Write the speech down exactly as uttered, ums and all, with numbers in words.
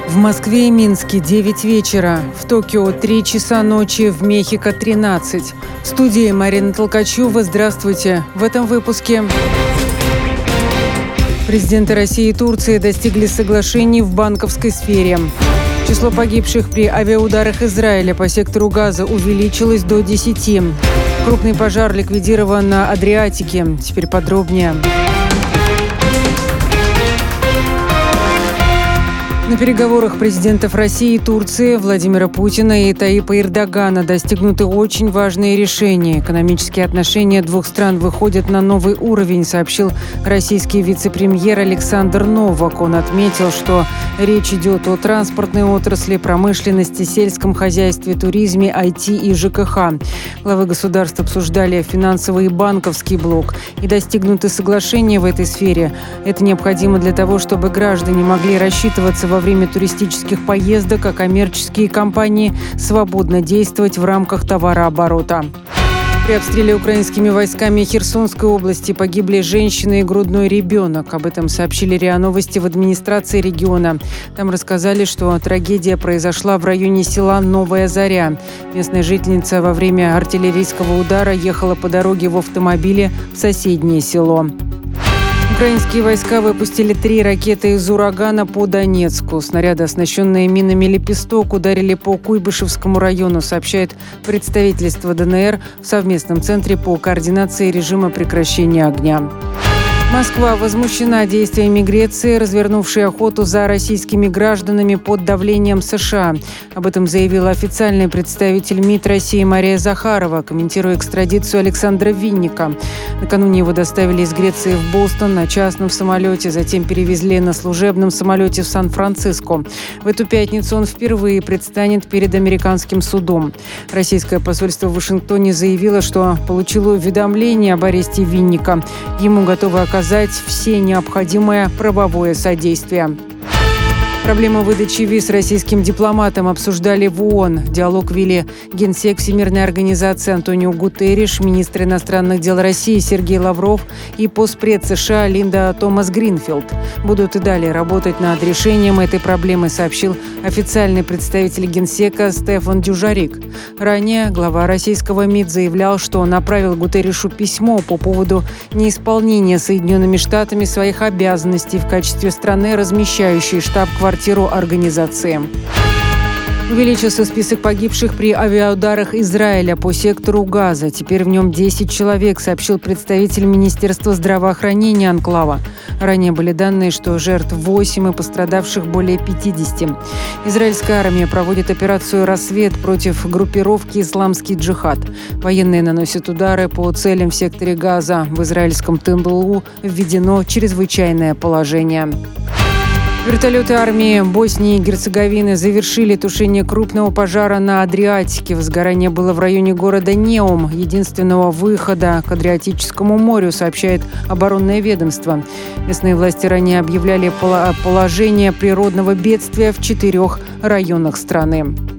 В Москве и Минске девять вечера, в Токио три часа ночи, в Мехико тринадцать. В студии Марина Толкачева. Здравствуйте. В этом выпуске. Президенты России и Турции достигли соглашений в банковской сфере. Число погибших при авиаударах Израиля по сектору Газа увеличилось до десяти. Крупный пожар ликвидирован на Адриатике. Теперь подробнее. На переговорах президентов России и Турции Владимира Путина и Таипа Эрдогана достигнуты очень важные решения. Экономические отношения двух стран выходят на новый уровень, сообщил российский вице-премьер Александр Новак. Он отметил, что речь идет о транспортной отрасли, промышленности, сельском хозяйстве, туризме, ай ти и жэ ка ха. Главы государств обсуждали финансовый и банковский блок. И достигнуты соглашения в этой сфере. Это необходимо для того, чтобы граждане могли рассчитываться во время туристических поездок, а коммерческие компании свободно действовать в рамках товарооборота. При обстреле украинскими войсками Херсонской области погибли женщина и грудной ребенок. Об этом сообщили РИА Новости в администрации региона. Там рассказали, что трагедия произошла в районе села Новая Заря. Местная жительница во время артиллерийского удара ехала по дороге в автомобиле в соседнее село. Украинские войска выпустили три ракеты из «Урагана» по Донецку. Снаряды, оснащенные минами «Лепесток», ударили по Куйбышевскому району, сообщает представительство дэ эн эр в совместном центре по координации режима прекращения огня. Москва возмущена действиями Греции, развернувшей охоту за российскими гражданами под давлением США. Об этом заявила официальный представитель МИД России Мария Захарова, комментируя экстрадицию Александра Винника. Накануне его доставили из Греции в Бостон на частном самолете, затем перевезли на служебном самолете в Сан-Франциско. В эту пятницу он впервые предстанет перед американским судом. Российское посольство в Вашингтоне заявило, что получило уведомление об аресте Винника. Ему готовы оказать оказать все необходимое правовое содействие. Проблему выдачи виз российским дипломатам обсуждали в ООН. Диалог вели генсек Всемирной организации Антонио Гутерриш, министр иностранных дел России Сергей Лавров и постпред США Линда Томас-Гринфилд. Будут и далее работать над решением этой проблемы, сообщил официальный представитель генсека Стефан Дюжарик. Ранее глава российского МИД заявлял, что направил Гутерришу письмо по поводу неисполнения Соединенными Штатами своих обязанностей в качестве страны, размещающей штаб-квартиру организации. Увеличился список погибших при авиаударах Израиля по сектору Газа. Теперь в нем десять человек, сообщил представитель Министерства здравоохранения анклава. Ранее были данные, что жертв восемь и пострадавших более пятидесяти. Израильская армия проводит операцию «Рассвет» против группировки «Исламский джихад». Военные наносят удары по целям в секторе Газа. В израильском ТНЛУ введено чрезвычайное положение. Вертолеты армии Боснии и Герцеговины завершили тушение крупного пожара на Адриатике. Возгорание было в районе города Неум, единственного выхода к Адриатическому морю, сообщает оборонное ведомство. Местные власти ранее объявляли положение природного бедствия в четырех районах страны.